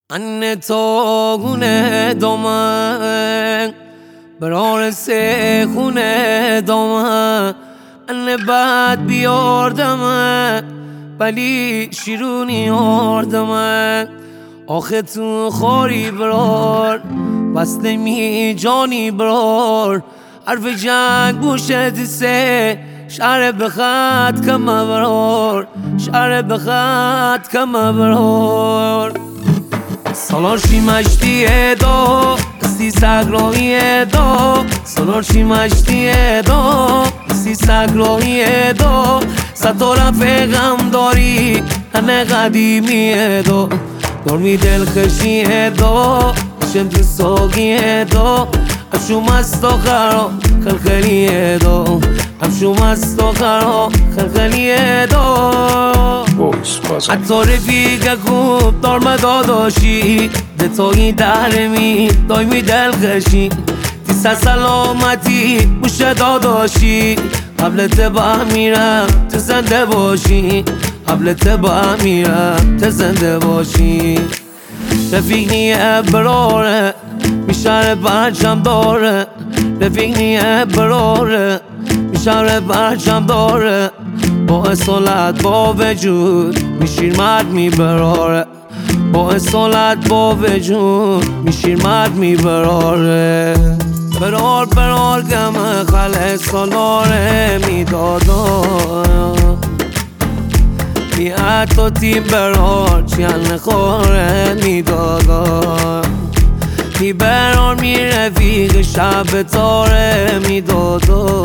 من تاگونه دامن برار سه خونه دامن من بعد بیاردم ولی شیرونی آردم آخه تو خاری برار وصل می جانی برار حرف جنگ بوشت سه شعر بخط کم برار شعر بخط کم برار سالار شی مشتیه دا سی سگراهیه دا سالار شی مشتیه دا سی سگراهیه دا ستاره پیغم داری هنه قدیمیه دا دارمی دل خشیه دا شم تو ساگیه دا افشو مستا خرا خلخلیه دا افشو مستا خرا خلخلیه دا حتی رفیق خوب دارم داداشی ده تایی درمی دایمی دل خشی تیسه سلامتی بوشه داداشی قبلت با میرم تو زنده باشی قبلت با میرم تو زنده باشی رفیق نیه براره میشاره برچم داره رفیق نیه براره میشاره برچم داره با اصالت با وجود میشیر مرد میبراره با اصالت با وجود میشیر مرد میبراره برار برار گمه خل سالاره میدادا بی حتی تیم برار چیان خوره میدادا بی برار می رفیق شب تاره میدادا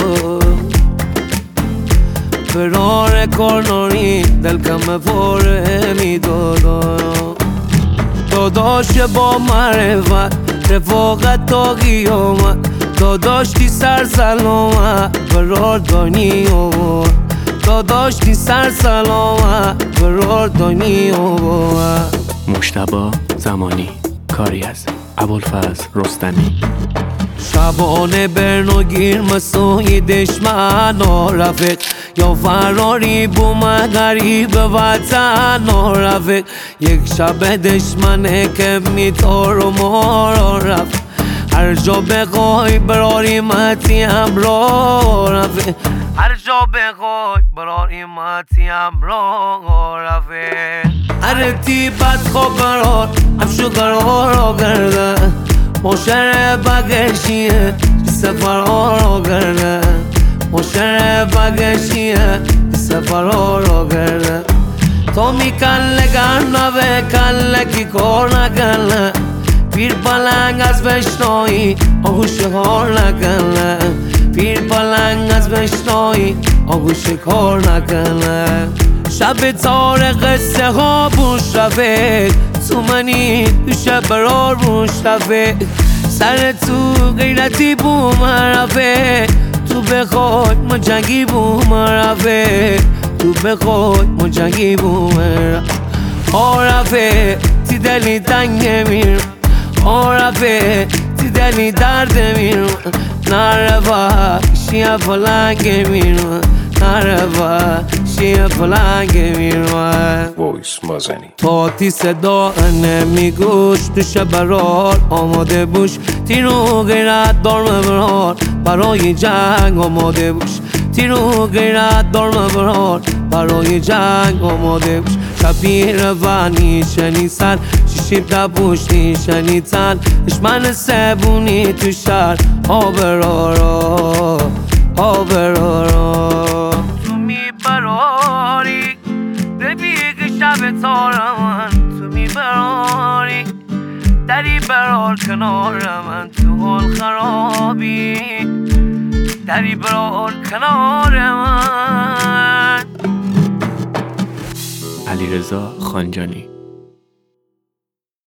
برار کارناری دل کم فاره میدادا داداش با معرفت رفاقت تا قیامت داداشتی سر سلامت برار دانی آورد داداشتی سر سلامت برار دانی آورد مجتبی زمانی کاری از ابوالفضل رستمی شبانه برنگیر مسای دشمن رفیق یا فراری بوم غریب وطن رفیق یک شب دشمنه که میتار و ما رفت هر جا بخوای براری متی همراه رفیق هر جا بخوای براری متی همراه رفیق هر تیبت خواب برار همشو قرار کرده مشر بگشیه سفر را کرده مشر بگشیه سفر را کرده تو می کله گرنه کله کی کار نکنه پیر پلنگ از بشنایی آگوش کار نکنه پیر پلنگ از بشنایی آگوش کار نکنه شب تار قصه ها بوش رفیق تو منی تو شب برار بوش رفیق سر تو غیرتی بوم رفیق تو بخوای مجنگی بوم رفیق تو بخوای مجنگی بوم رفیق تی دلی تنگ میرم رفیق تی دلی درد میرم نرفا شیه فلنگ میرم نرفا شیه فلنگ میرم وایس مازنی تاتی صدا نمیگوش تو شب برار آماده بوش تیرو غیرت دار مبرار برای جنگ آماده بوش تیرو غیرت دار مبرار برای جنگ آماده بوش شبیر و نیشنی سر شیشیب دبوش نیشنی تن دشمن سبونی تو شهر آبرارا آبرارا تو میبراری رفیق شب تارم تو میبراری دری برار کنار من تو حال خرابی دری برار کنار من علیرضا خانجانی